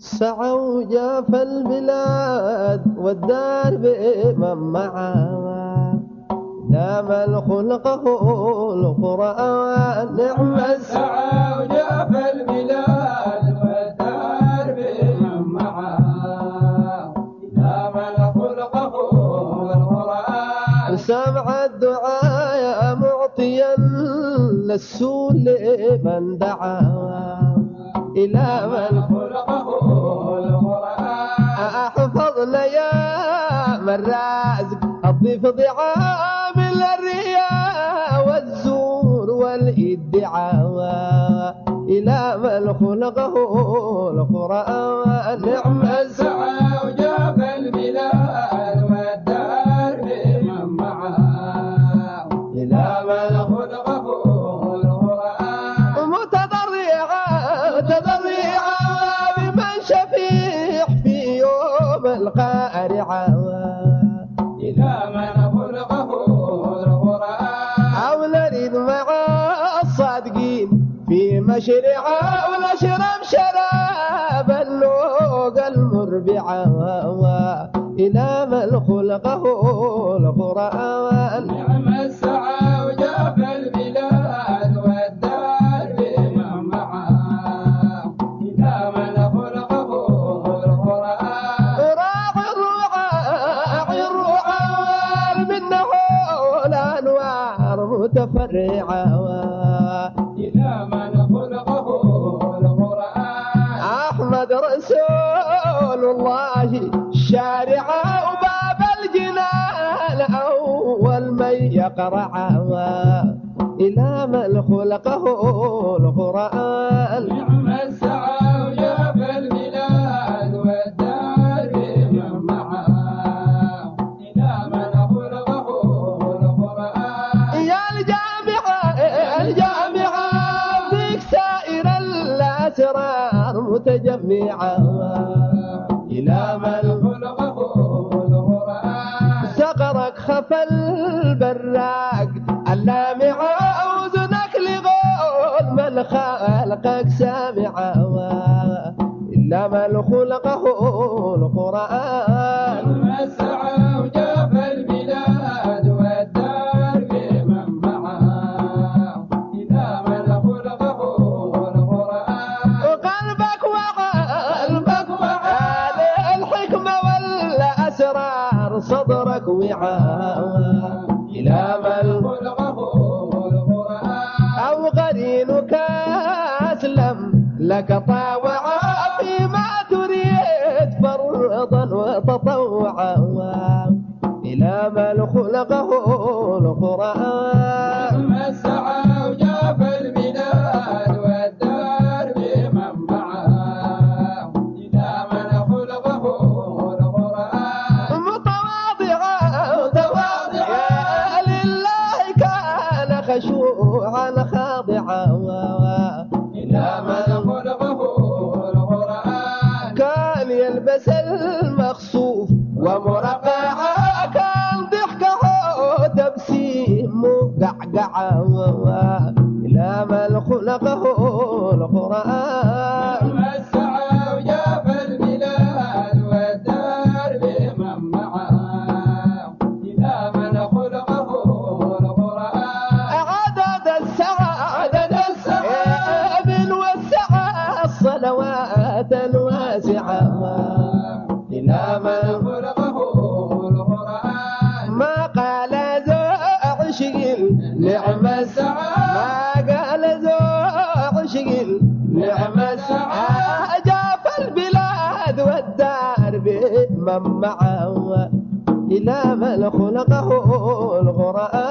سعوا جاف البلاد والدار بمن معاه دام الخلقه القرآن نعم سعوا جاف البلاد والدار بمن معاه دام الخلقه القرآن سمع الدعاء يا معطيا للسول من دعاه إلى من خلقه القرآن أحفظنا يا من رازق الضيف ضعام الرياء والزور والادعاء إلى من خلقه القرآن نعم السعى وجاف البلاد والدار بمن معاه إلى من خلقه القرآن متضرعا بمن شفيع في يوم القارعة إلى من خلقه القرآن أو نريد مع الصادقين في مشرعة ونشرب شراب اللوق المربعة إلى من خلقه القرآن نعم السعى وجاف البلاد والدار بمن معاه إلى من خلقه القرآن راعي الرعاة منه الأنوار متفرعة إلى من خلقه القرآن أحمد رسول الله شارعة وباب الجنان أول من يقرعها إلى من خلقه القرآن نعم السعى وجاف البلاد والدار بمن معاه إلى من خلقه القرآن يا الجامعة فيك سائر الأسرار متجمعة إلى من خلقه القرآن سقرك خفى البراق اللامعة أذنك لغول من خلقك سامعة إلا من خلقه القرآن نعم السعى وجاف البلاد والدار بمن معاه إلى من خلقه القرآن وقلبك وعال الحكمة والأسرار صدرك وعاء إلى من خلقه القرآن أو قرينك أسلم لك طاوعا فيما تريد فرضا وتطوعا إلى من خلقه القرآن نعم السعى وجاف البلاد والدار بمن معاه إلى من خلقه القرآن متواضعا لله كان خشوعا خاضعا إلى من خلقه القرآن كان يلبس المخصوف ومرقعا كان ضحكه تبسيمه قعقعا إلى من خلقه القرآن نعم السعى وجاف البلاد والدار بمن معاه إلى من خلقه القرآن عدد السعادة من وسع الصلوات الواسعة إلى من خلقه القرآن ما قال ذو عشق نعم السعادة ما قال ذو عشق نعم السعادة جاف البلاد والدار بمن معه إلى من خلقه القرآن